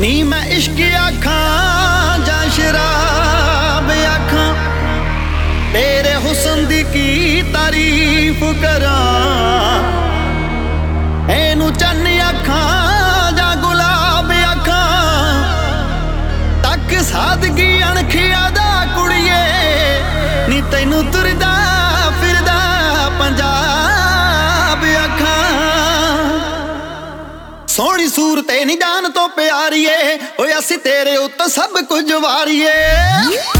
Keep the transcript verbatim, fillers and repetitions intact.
नी मैं इश्क आखां जा शराब आखां, तेरे हुस्न दी की तारीफ करां। एनू चन्न आखां जा गुलाब आखां, तक सादगी अणखिया दा कुड़िए, नी तैनू तुरदा फिरदा पंजाब आखां। सोहनी सूरत नी जान तो प्यारीए, ओए असी तेरे उत्ते सब कुछ वारीए।